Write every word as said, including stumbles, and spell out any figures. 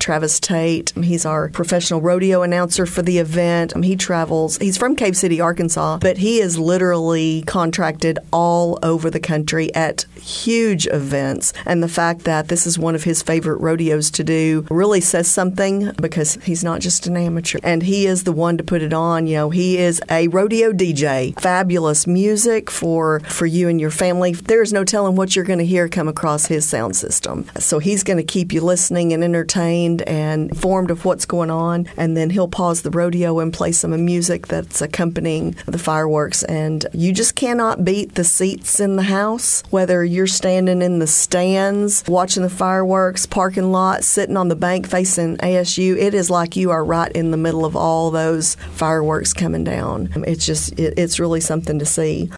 Travis Tate. He's our professional rodeo announcer for the event. He travels. He's from Cave City, Arkansas, but he is literally contracted all over the country at huge events. And the fact that this is one of his favorite rodeos to do really says something, because he's not just an amateur. And he is the one to put it on. You know, he is a rodeo D J. Fabulous music for, for you and your family. There's no telling what you're going to hear come across his sound system. So he's going to keep you listening and entertained and informed of what's going on. And then he'll pause the rodeo and play some music that's accompanying the fireworks. And you just cannot beat the seats in the house, whether you're standing in the stands, watching the fireworks, parking lot, sitting on the bank facing A S U. It is like you are right in the middle of all those fireworks coming down. It's just, it, it's really something to see.